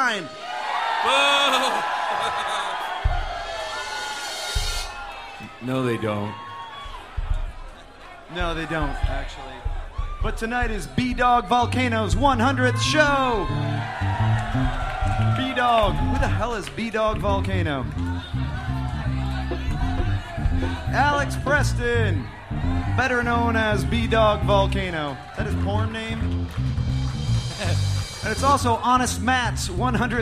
mine. No, they don't. No, they don't, actually. But tonight is B-Dog Volcano's 100th show. B-Dog. Who the hell is B-Dog Volcano? Alex Preston, better known as B-Dog Volcano. Is that his porn name? And it's also Honest Matt's 100th